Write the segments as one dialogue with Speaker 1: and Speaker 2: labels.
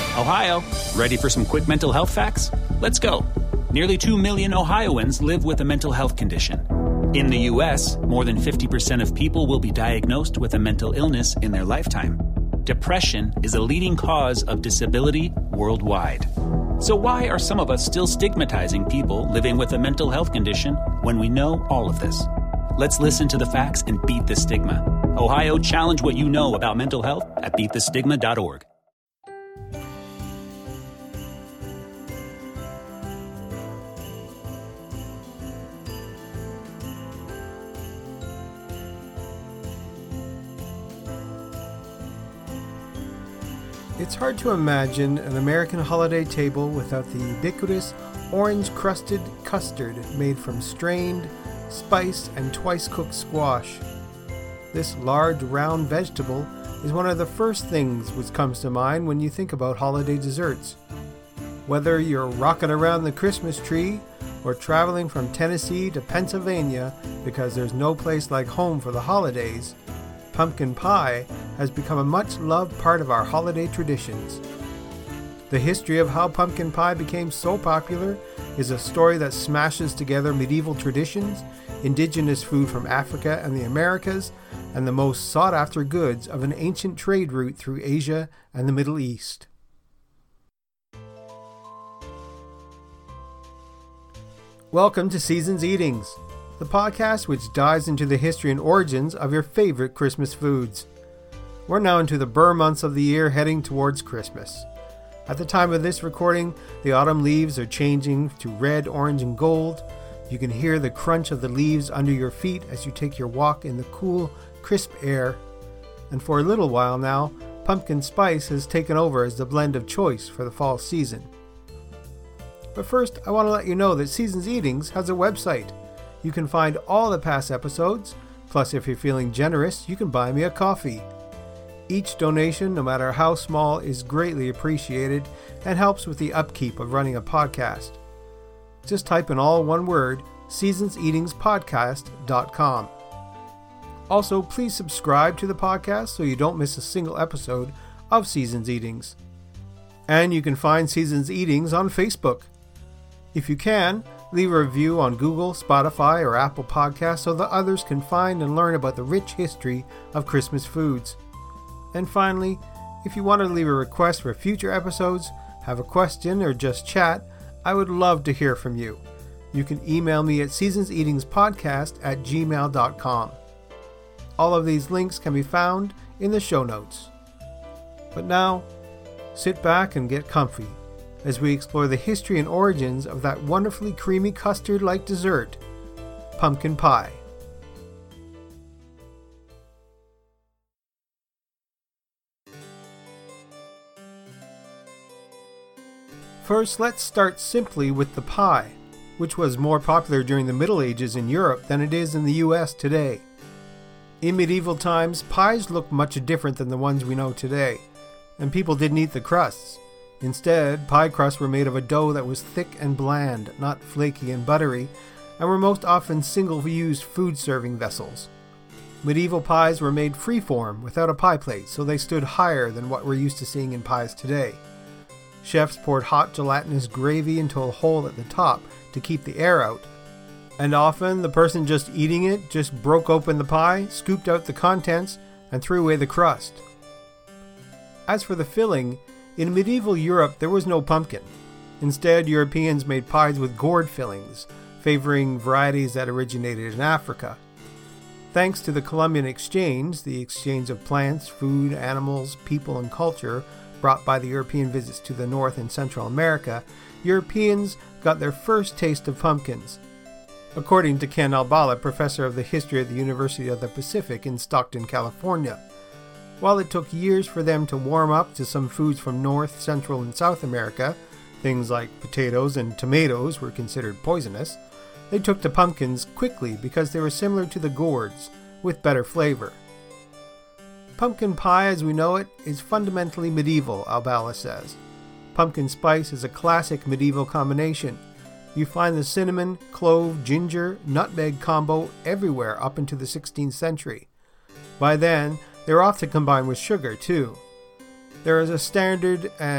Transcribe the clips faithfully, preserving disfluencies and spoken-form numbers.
Speaker 1: Ohio, ready for some quick mental health facts? Let's go. Nearly two million Ohioans live with a mental health condition. In the U S, more than fifty percent of people will be diagnosed with a mental illness in their lifetime. Depression is a leading cause of disability worldwide. So why are some of us still stigmatizing people living with a mental health condition when we know all of this? Let's listen to the facts and beat the stigma. Ohio, challenge what you know about mental health at beat the stigma dot org.
Speaker 2: It's hard to imagine an American holiday table without the ubiquitous orange-crusted custard made from strained, spiced, and twice-cooked squash. This large, round vegetable is one of the first things which comes to mind when you think about holiday desserts. Whether you're rocking around the Christmas tree or traveling from Tennessee to Pennsylvania because there's no place like home for the holidays, pumpkin pie has become a much-loved part of our holiday traditions. The history of how pumpkin pie became so popular is a story that smashes together medieval traditions, indigenous food from Africa and the Americas, and the most sought-after goods of an ancient trade route through Asia and the Middle East. Welcome to Seasons Eatings, the podcast which dives into the history and origins of your favorite Christmas foods. We're now into the Ber months of the year, heading towards Christmas. At the time of this recording, the autumn leaves are changing to red, orange, and gold. You can hear the crunch of the leaves under your feet as you take your walk in the cool, crisp air. And for a little while now, pumpkin spice has taken over as the blend of choice for the fall season. But first, I want to let you know that Seasons Eatings has a website. You can find all the past episodes, plus if you're feeling generous, you can buy me a coffee. Each donation, no matter how small, is greatly appreciated and helps with the upkeep of running a podcast. Just type in all one word, seasons eatings podcast dot com. Also, please subscribe to the podcast so you don't miss a single episode of Seasons Eatings. And you can find Seasons Eatings on Facebook. If you can, leave a review on Google, Spotify, or Apple Podcasts so that others can find and learn about the rich history of Christmas foods. And finally, if you want to leave a request for future episodes, have a question, or just chat, I would love to hear from you. You can email me at seasons eatings podcast at gmail dot com. All of these links can be found in the show notes. But now, sit back and get comfy as we explore the history and origins of that wonderfully creamy custard-like dessert, pumpkin pie. First, let's start simply with the pie, which was more popular during the Middle Ages in Europe than it is in the U S today. In medieval times, pies looked much different than the ones we know today, and people didn't eat the crusts. Instead, pie crusts were made of a dough that was thick and bland, not flaky and buttery, and were most often single-use food-serving vessels. Medieval pies were made freeform, without a pie plate, so they stood higher than what we're used to seeing in pies today. Chefs poured hot gelatinous gravy into a hole at the top to keep the air out, and often the person just eating it just broke open the pie, scooped out the contents, and threw away the crust. As for the filling, in medieval Europe there was no pumpkin. Instead, Europeans made pies with gourd fillings, favoring varieties that originated in Africa. Thanks to the Columbian Exchange, the exchange of plants, food, animals, people, and culture brought by the European visits to the North and Central America, Europeans got their first taste of pumpkins. According to Ken Albala, professor of the history at the University of the Pacific in Stockton, California. While it took years for them to warm up to some foods from North, Central, and South America, things like potatoes and tomatoes were considered poisonous, they took to pumpkins quickly because they were similar to the gourds, with better flavor. Pumpkin pie as we know it is fundamentally medieval, Albala says. Pumpkin spice is a classic medieval combination. You find the cinnamon, clove, ginger, nutmeg combo everywhere up into the sixteenth century. By then, they're often combined with sugar too. There is a standard and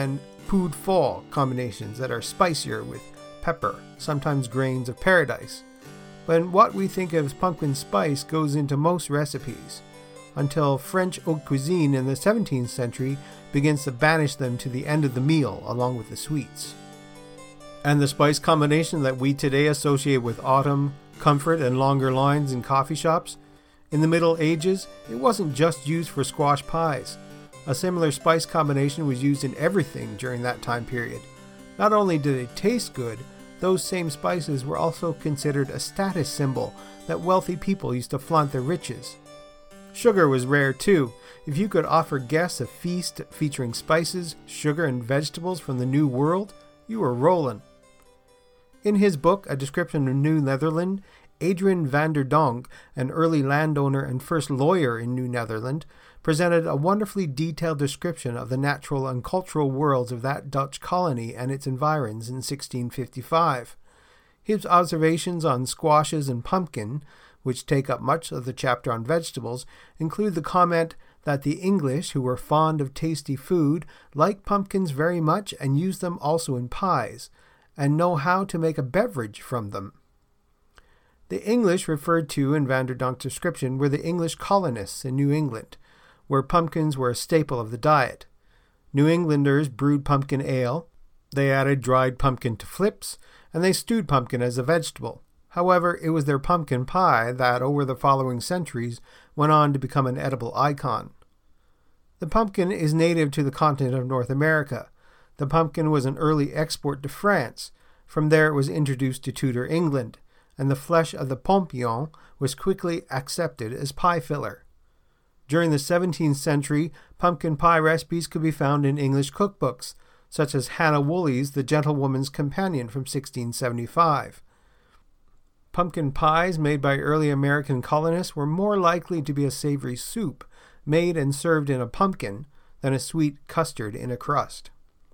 Speaker 2: coup de fort combinations that are spicier with pepper, sometimes grains of paradise. But what we think of as pumpkin spice goes into most recipes, until French haute cuisine in the seventeenth century begins to banish them to the end of the meal along with the sweets. And the spice combination that we today associate with autumn, comfort, and longer lines in coffee shops, in the Middle Ages, it wasn't just used for squash pies. A similar spice combination was used in everything during that time period. Not only did it taste good, those same spices were also considered a status symbol that wealthy people used to flaunt their riches. Sugar was rare too. If you could offer guests a feast featuring spices, sugar, and vegetables from the New World, you were rolling. In his book, A Description of New Netherland, Adrian van der Donck, an early landowner and first lawyer in New Netherland, presented a wonderfully detailed description of the natural and cultural worlds of that Dutch colony and its environs in sixteen fifty-five. His observations on squashes and pumpkin, which take up much of the chapter on vegetables, include the comment that the English, who were fond of tasty food, like pumpkins very much and use them also in pies, and know how to make a beverage from them. The English referred to in van der Donck's description were the English colonists in New England, where pumpkins were a staple of the diet. New Englanders brewed pumpkin ale, they added dried pumpkin to flips, and they stewed pumpkin as a vegetable. However, it was their pumpkin pie that, over the following centuries, went on to become an edible icon. The pumpkin is native to the continent of North America. The pumpkin was an early export to France. From there it was introduced to Tudor England, and the flesh of the pompion was quickly accepted as pie filler. During the seventeenth century, pumpkin pie recipes could be found in English cookbooks, such as Hannah Woolley's The Gentlewoman's Companion from sixteen seventy-five. Pumpkin pies made by early American colonists were more likely to be a savory soup, made and served in a pumpkin, than a sweet custard in a crust.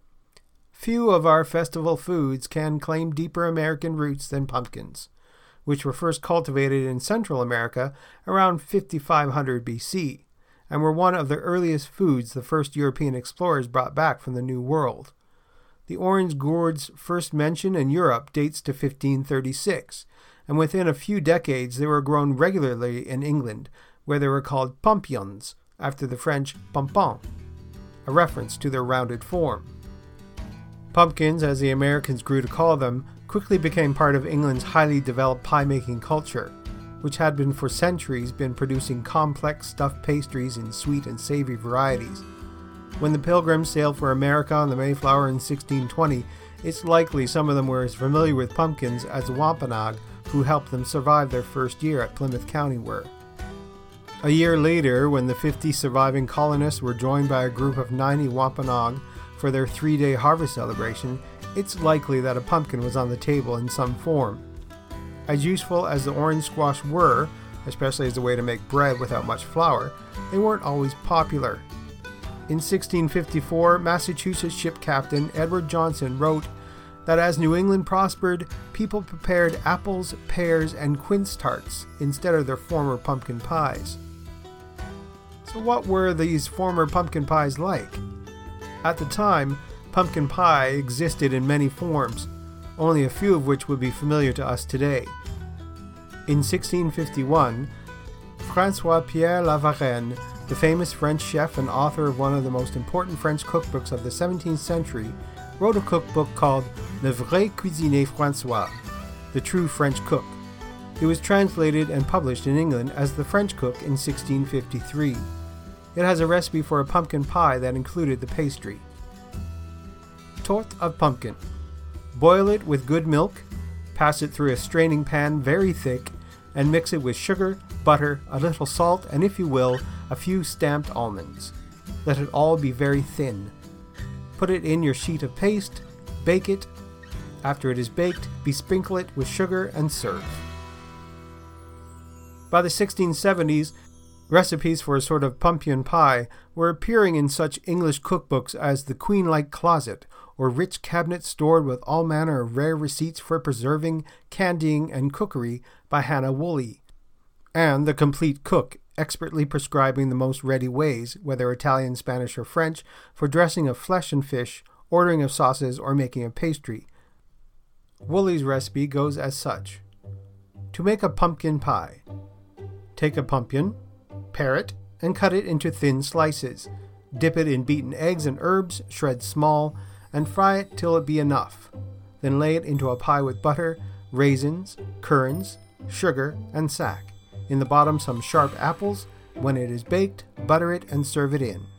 Speaker 2: Few of our festival foods can claim deeper American roots than pumpkins, which were first cultivated in Central America around fifty-five hundred B C, and were one of the earliest foods the first European explorers brought back from the New World. The orange gourd's first mention in Europe dates to fifteen thirty-six, and within a few decades they were grown regularly in England, where they were called pompions, after the French pompon, a reference to their rounded form. Pumpkins, as the Americans grew to call them, quickly became part of England's highly developed pie-making culture, which had been for centuries been producing complex stuffed pastries in sweet and savory varieties. When the Pilgrims sailed for America on the Mayflower in sixteen twenty, it's likely some of them were as familiar with pumpkins as the Wampanoag, who helped them survive their first year at Plymouth County were. A year later, when the fifty surviving colonists were joined by a group of ninety Wampanoag for their three-day harvest celebration, it's likely that a pumpkin was on the table in some form. As useful as the orange squash were, especially as a way to make bread without much flour, they weren't always popular. In sixteen fifty-four, Massachusetts ship captain Edward Johnson wrote that as New England prospered, people prepared apples, pears, and quince tarts instead of their former pumpkin pies. So what were these former pumpkin pies like? At the time, pumpkin pie existed in many forms, only a few of which would be familiar to us today. In sixteen fifty-one, François-Pierre Lavarenne, the famous French chef and author of one of the most important French cookbooks of the seventeenth century, wrote a cookbook called Le Vrai Cuisinier François, The True French Cook. It was translated and published in England as The French Cook in sixteen fifty-three. It has a recipe for a pumpkin pie that included the pastry. Torte of pumpkin. Boil it with good milk, pass it through a straining pan very thick, and mix it with sugar, butter, a little salt, and if you will, a few stamped almonds. Let it all be very thin. Put it in your sheet of paste, bake it. After it is baked, besprinkle it with sugar and serve. By the sixteen seventies, recipes for a sort of pumpkin pie were appearing in such English cookbooks as The Queen-like Closet, or Rich Cabinet Stored with All Manner of Rare Receipts for Preserving, Candying, and Cookery by Hannah Woolley, and The Complete Cook, expertly prescribing the most ready ways, whether Italian, Spanish, or French, for dressing of flesh and fish, ordering of sauces, or making a pastry. Woolley's recipe goes as such. To make a pumpkin pie. Take a pumpkin, pare it, and cut it into thin slices. Dip it in beaten eggs and herbs, shred small, and fry it till it be enough. Then lay it into a pie with butter, raisins, currants, sugar, and sack. In the bottom some sharp apples. When it is baked, butter it and serve it in.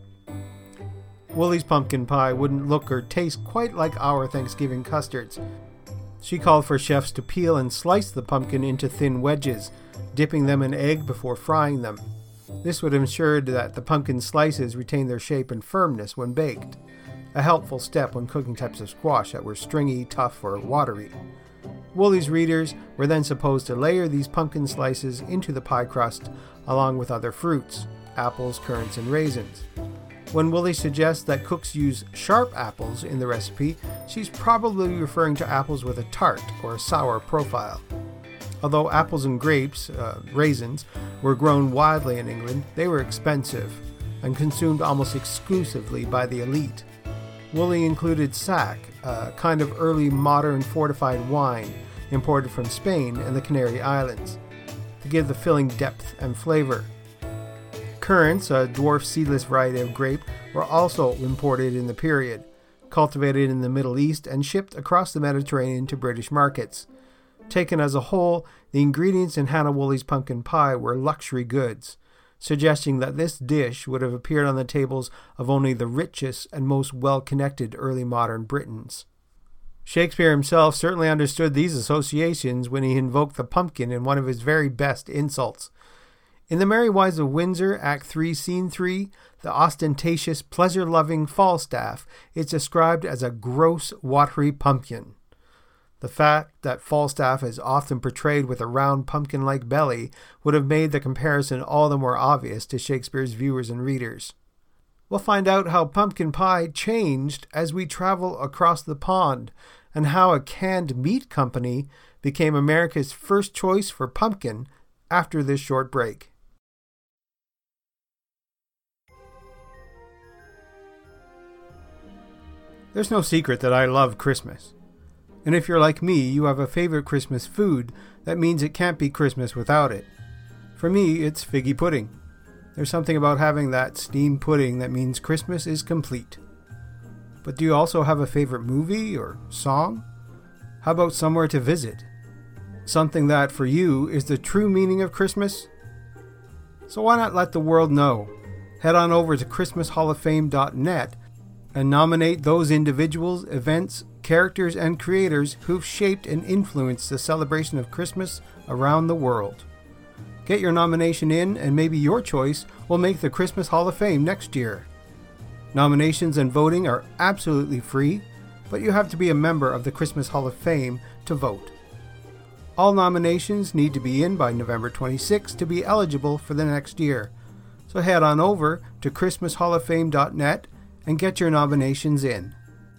Speaker 2: Woolley's pumpkin pie wouldn't look or taste quite like our Thanksgiving custards. She called for chefs to peel and slice the pumpkin into thin wedges, dipping them in egg before frying them. This would ensure that the pumpkin slices retain their shape and firmness when baked, a helpful step when cooking types of squash that were stringy, tough, or watery. Woolley's readers were then supposed to layer these pumpkin slices into the pie crust along with other fruits, apples, currants, and raisins. When Woolley suggests that cooks use sharp apples in the recipe, she's probably referring to apples with a tart or a sour profile. Although apples and grapes, uh, raisins, were grown widely in England, they were expensive and consumed almost exclusively by the elite. Woolley included sack, a kind of early modern fortified wine imported from Spain and the Canary Islands, to give the filling depth and flavor. Currants, a dwarf seedless variety of grape, were also imported in the period, cultivated in the Middle East and shipped across the Mediterranean to British markets. Taken as a whole, the ingredients in Hannah Woolley's pumpkin pie were luxury goods, suggesting that this dish would have appeared on the tables of only the richest and most well-connected early modern Britons. Shakespeare himself certainly understood these associations when he invoked the pumpkin in one of his very best insults. In The Merry Wives of Windsor, Act three, Scene three, the ostentatious, pleasure-loving Falstaff is described as a gross, watery pumpkin. The fact that Falstaff is often portrayed with a round pumpkin-like belly would have made the comparison all the more obvious to Shakespeare's viewers and readers. We'll find out how pumpkin pie changed as we travel across the pond, and how a canned meat company became America's first choice for pumpkin after this short break. There's no secret that I love Christmas. And if you're like me, you have a favorite Christmas food that means it can't be Christmas without it. For me, it's figgy pudding. There's something about having that steamed pudding that means Christmas is complete. But do you also have a favorite movie or song? How about somewhere to visit? Something that, for you, is the true meaning of Christmas? So why not let the world know? Head on over to Christmas Hall of Fame dot net and nominate those individuals, events, characters, and creators who've shaped and influenced the celebration of Christmas around the world. Get your nomination in, and maybe your choice will make the Christmas Hall of Fame next year. Nominations and voting are absolutely free, but you have to be a member of the Christmas Hall of Fame to vote. All nominations need to be in by November twenty-sixth to be eligible for the next year. So head on over to Christmas Hall of Fame dot net and get your nominations in.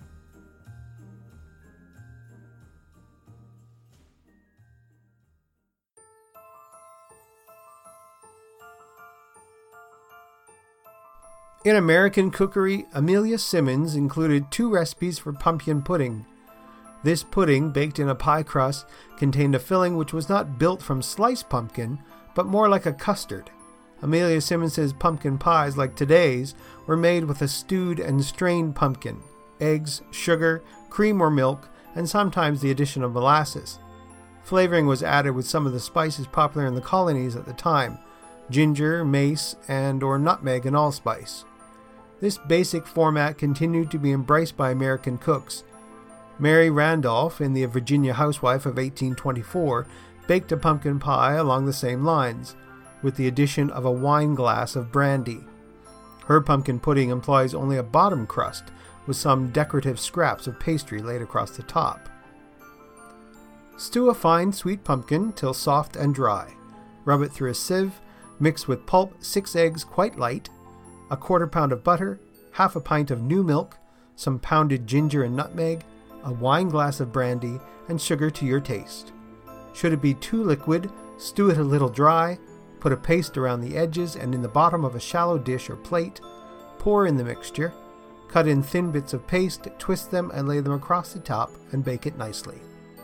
Speaker 2: In American cookery, Amelia Simmons included two recipes for pumpkin pudding. This pudding, baked in a pie crust, contained a filling which was not built from sliced pumpkin, but more like a custard. Amelia Simmons's pumpkin pies, like today's, were made with a stewed and strained pumpkin, eggs, sugar, cream or milk, and sometimes the addition of molasses. Flavoring was added with some of the spices popular in the colonies at the time: ginger, mace, and or nutmeg and allspice. This basic format continued to be embraced by American cooks. Mary Randolph, in The Virginia Housewife of eighteen twenty-four, baked a pumpkin pie along the same lines, with the addition of a wine glass of brandy. Her pumpkin pudding employs only a bottom crust, with some decorative scraps of pastry laid across the top. Stew a fine sweet pumpkin till soft and dry. Rub it through a sieve, mix with pulp six eggs quite light, a quarter pound of butter, half a pint of new milk, some pounded ginger and nutmeg, a wine glass of brandy, and sugar to your taste. Should it be too liquid, stew it a little dry, put a paste around the edges and in the bottom of a shallow dish or plate, pour in the mixture, Cut in thin bits of paste, twist them and lay them across the top and bake it nicely.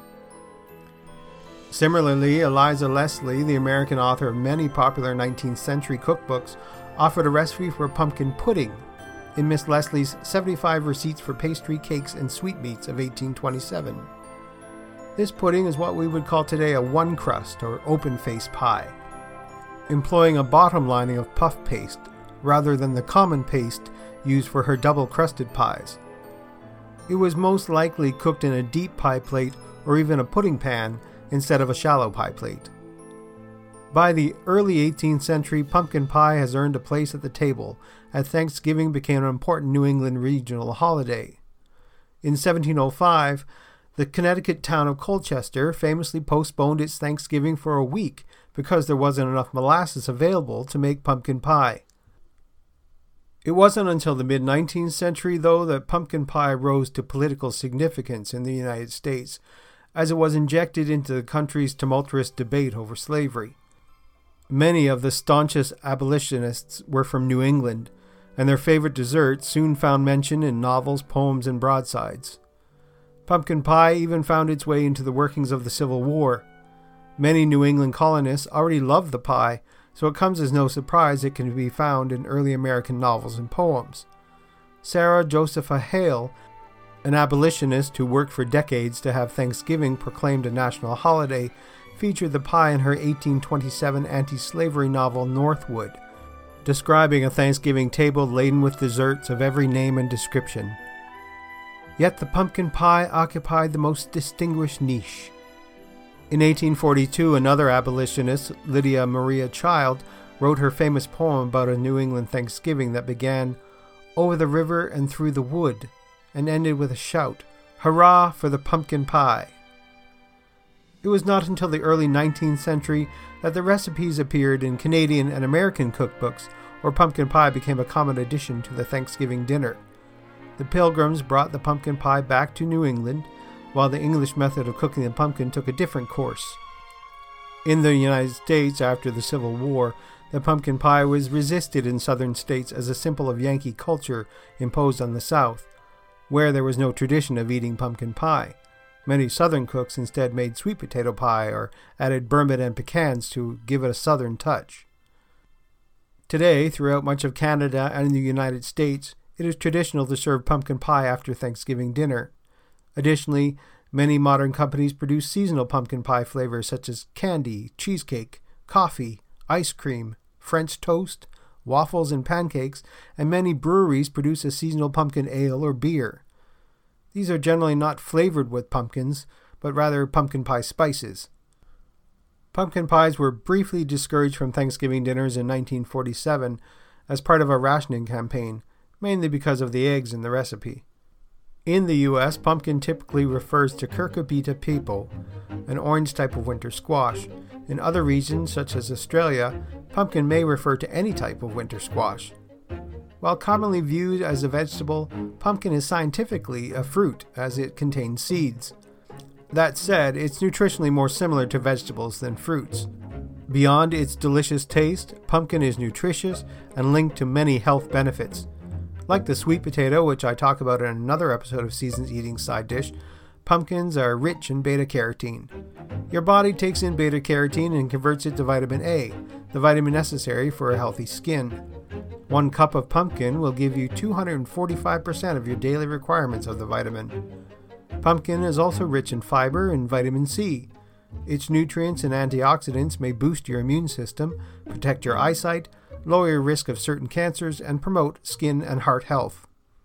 Speaker 2: Similarly, Eliza Leslie, the American author of many popular nineteenth century cookbooks, offered a recipe for pumpkin pudding in Miss Leslie's seventy-five Receipts for Pastry, Cakes, and Sweetmeats of eighteen twenty-seven. This pudding is what we would call today a one-crust or open-face pie, employing a bottom lining of puff paste rather than the common paste used for her double-crusted pies. It was most likely cooked in a deep pie plate or even a pudding pan instead of a shallow pie plate. By the early eighteenth century, pumpkin pie has earned a place at the table, as Thanksgiving became an important New England regional holiday. In seventeen oh five, the Connecticut town of Colchester famously postponed its Thanksgiving for a week because there wasn't enough molasses available to make pumpkin pie. It wasn't until the mid-nineteenth century, though, that pumpkin pie rose to political significance in the United States, as it was injected into the country's tumultuous debate over slavery. Many of the staunchest abolitionists were from New England, and their favorite dessert soon found mention in novels, poems, and broadsides. Pumpkin pie even found its way into the workings of the Civil War. Many New England colonists already loved the pie, so it comes as no surprise it can be found in early American novels and poems. Sarah Josepha Hale, an abolitionist who worked for decades to have Thanksgiving proclaimed a national holiday, featured the pie in her eighteen twenty-seven anti-slavery novel Northwood, describing a Thanksgiving table laden with desserts of every name and description. Yet the pumpkin pie occupied the most distinguished niche. In eighteen forty-two, another abolitionist, Lydia Maria Child, wrote her famous poem about a New England Thanksgiving that began, "Over the river and through the wood," and ended with a shout, "Hurrah for the pumpkin pie!" It was not until the early nineteenth century that the recipes appeared in Canadian and American cookbooks, or pumpkin pie became a common addition to the Thanksgiving dinner. The Pilgrims brought the pumpkin pie back to New England, while the English method of cooking the pumpkin took a different course. In the United States, after the Civil War, the pumpkin pie was resisted in southern states as a symbol of Yankee culture imposed on the South, where there was no tradition of eating pumpkin pie. Many southern cooks instead made sweet potato pie or added Burnet and pecans to give it a southern touch. Today, throughout much of Canada and the United States, it is traditional to serve pumpkin pie after Thanksgiving dinner. Additionally, many modern companies produce seasonal pumpkin pie flavors such as candy, cheesecake, coffee, ice cream, French toast, waffles, and pancakes, and many breweries produce a seasonal pumpkin ale or beer. These are generally not flavored with pumpkins, but rather pumpkin pie spices. Pumpkin pies were briefly discouraged from Thanksgiving dinners in nineteen forty-seven as part of a rationing campaign, mainly because of the eggs in the recipe. In the U S, pumpkin typically refers to Cucurbita pepo, an orange type of winter squash. In other regions, such as Australia, pumpkin may refer to any type of winter squash. While commonly viewed as a vegetable, pumpkin is scientifically a fruit, as it contains seeds. That said, it's nutritionally more similar to vegetables than fruits. Beyond its delicious taste, pumpkin is nutritious and linked to many health benefits. Like the sweet potato, which I talk about in another episode of Season's Eating Side Dish, pumpkins are rich in beta-carotene. Your body takes in beta-carotene and converts it to vitamin A, the vitamin necessary for a healthy skin. One cup of pumpkin will give you two hundred forty-five percent of your daily requirements of the vitamin. Pumpkin is also rich in fiber and vitamin C. Its nutrients and antioxidants may boost your immune system, protect your eyesight, lower your risk of certain cancers, and promote skin and heart health.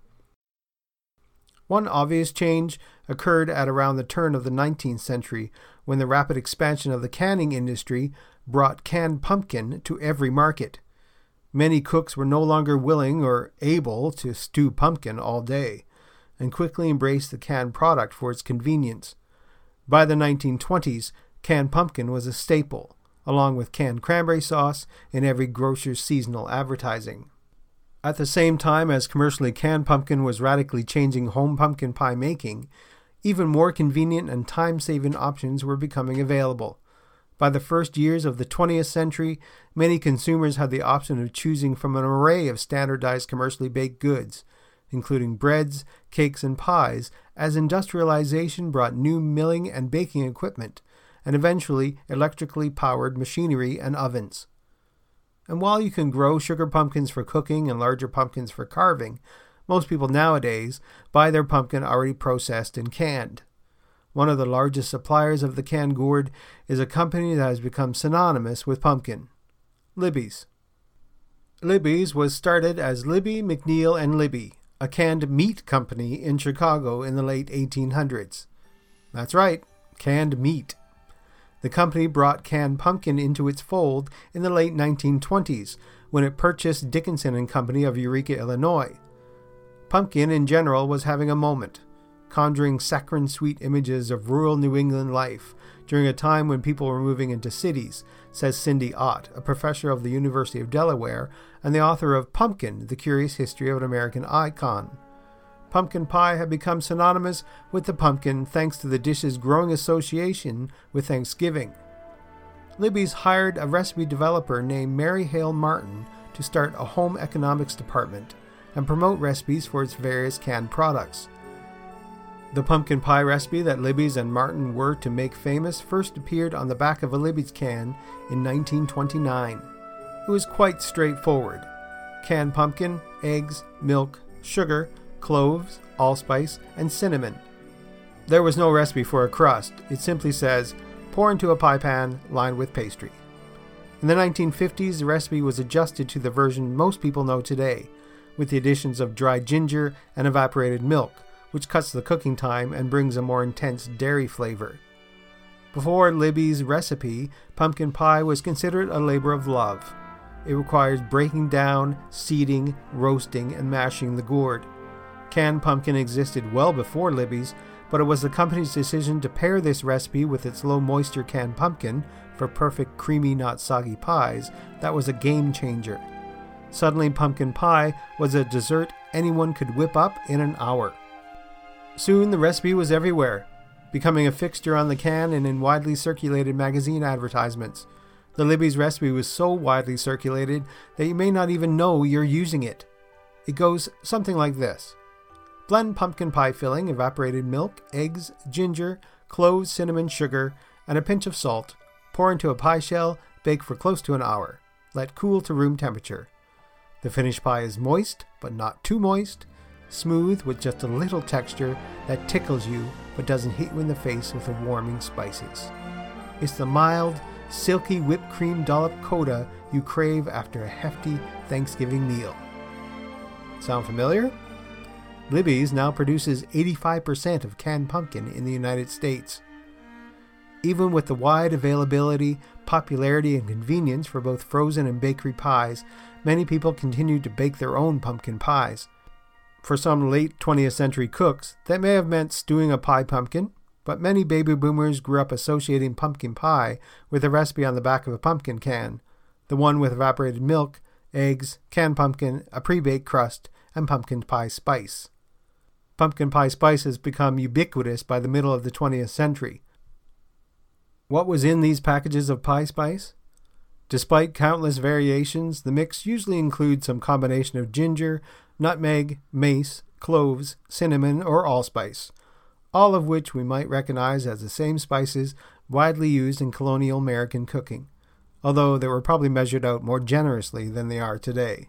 Speaker 2: One obvious change occurred at around the turn of the nineteenth century, when the rapid expansion of the canning industry brought canned pumpkin to every market. Many cooks were no longer willing or able to stew pumpkin all day, and quickly embraced the canned product for its convenience. By the nineteen twenties, canned pumpkin was a staple, along with canned cranberry sauce in every grocer's seasonal advertising. At the same time as commercially canned pumpkin was radically changing home pumpkin pie making, even more convenient and time-saving options were becoming available. By the first years of the twentieth century, many consumers had the option of choosing from an array of standardized commercially baked goods. including breads, cakes, and pies, as industrialization brought new milling and baking equipment, and eventually electrically powered machinery and ovens. And while you can grow sugar pumpkins for cooking and larger pumpkins for carving, most people nowadays buy their pumpkin already processed and canned. One of the largest suppliers of the canned gourd is a company that has become synonymous with pumpkin, Libby's. Libby's was started as Libby, McNeil and Libby, a canned meat company in Chicago in the late eighteen hundreds. That's right, canned meat. The company brought canned pumpkin into its fold in the late nineteen twenties when it purchased Dickinson and Company of Eureka, Illinois. Pumpkin in general was having a moment, conjuring saccharine sweet images of rural New England life during a time when people were moving into cities, says Cindy Ott, a professor of the University of Delaware and the author of Pumpkin, The Curious History of an American Icon. Pumpkin pie had become synonymous with the pumpkin thanks to the dish's growing association with Thanksgiving. Libby's hired a recipe developer named Mary Hale Martin to start a home economics department and promote recipes for its various canned products. The pumpkin pie recipe that Libby's and Martin were to make famous first appeared on the back of a Libby's can in nineteen twenty-nine. It was quite straightforward. Canned pumpkin, eggs, milk, sugar, cloves, allspice, and cinnamon. There was no recipe for a crust. It simply says, pour into a pie pan lined with pastry. In the nineteen fifties, the recipe was adjusted to the version most people know today, with the additions of dried ginger and evaporated milk, which cuts the cooking time and brings a more intense dairy flavor. Before Libby's recipe, pumpkin pie was considered a labor of love. It requires breaking down, seeding, roasting, and mashing the gourd. Canned pumpkin existed well before Libby's, but it was the company's decision to pair this recipe with its low-moisture canned pumpkin for perfect creamy, not soggy pies that was a game changer. Suddenly, pumpkin pie was a dessert anyone could whip up in an hour. Soon the recipe was everywhere, becoming a fixture on the can and in widely circulated magazine advertisements. The Libby's recipe was so widely circulated that you may not even know you're using it. It goes something like this. Blend pumpkin pie filling, evaporated milk, eggs, ginger, cloves, cinnamon, sugar, and a pinch of salt. Pour into a pie shell, bake for close to an hour. Let cool to room temperature. The finished pie is moist, but not too moist. Smooth with just a little texture that tickles you but doesn't hit you in the face with the warming spices. It's the mild, silky whipped cream dollop coda you crave after a hefty Thanksgiving meal. Sound familiar? Libby's now produces eighty-five percent of canned pumpkin in the United States. Even with the wide availability, popularity, and convenience for both frozen and bakery pies, many people continue to bake their own pumpkin pies. For some late twentieth century cooks, that may have meant stewing a pie pumpkin, but many baby boomers grew up associating pumpkin pie with the recipe on the back of a pumpkin can, the one with evaporated milk, eggs, canned pumpkin, a pre-baked crust, and pumpkin pie spice. Pumpkin pie spice has become ubiquitous by the middle of the twentieth century. What was in these packages of pie spice? Despite countless variations, the mix usually includes some combination of ginger, nutmeg, mace, cloves, cinnamon, or allspice, all of which we might recognize as the same spices widely used in colonial American cooking, although they were probably measured out more generously than they are today.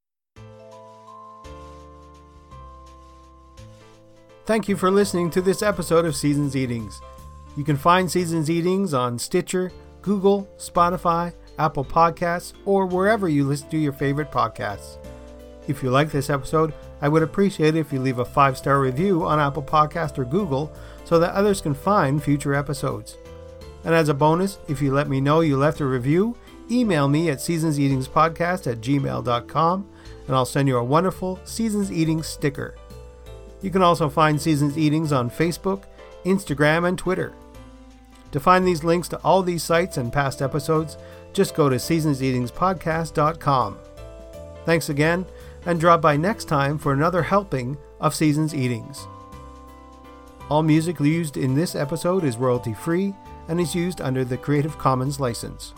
Speaker 2: Thank you for listening to this episode of Seasons Eatings. You can find Seasons Eatings on Stitcher, Google, Spotify, Apple Podcasts, or wherever you listen to your favorite podcasts. If you like this episode, I would appreciate it if you leave a five-star review on Apple Podcasts or Google so that others can find future episodes. And as a bonus, if you let me know you left a review, email me at seasonseatingspodcast at gmail dot com and I'll send you a wonderful Seasons Eatings sticker. You can also find Seasons Eatings on Facebook, Instagram, and Twitter. To find these links to all these sites and past episodes, just go to seasons eatings podcast dot com. Thanks again, and drop by next time for another helping of Seasons Eatings. All music used in this episode is royalty-free and is used under the Creative Commons license.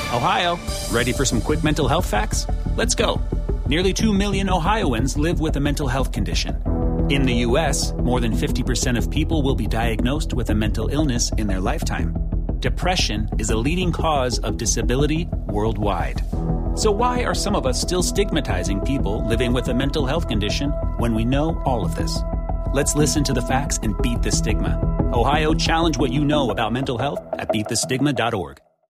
Speaker 1: Ohio, ready for some quick mental health facts? Let's go. Nearly two million Ohioans live with a mental health condition. In the U S, more than fifty percent of people will be diagnosed with a mental illness in their lifetime. Depression is a leading cause of disability worldwide. So why are some of us still stigmatizing people living with a mental health condition when we know all of this? Let's listen to the facts and beat the stigma. Ohio, challenge what you know about mental health at beat the stigma dot org.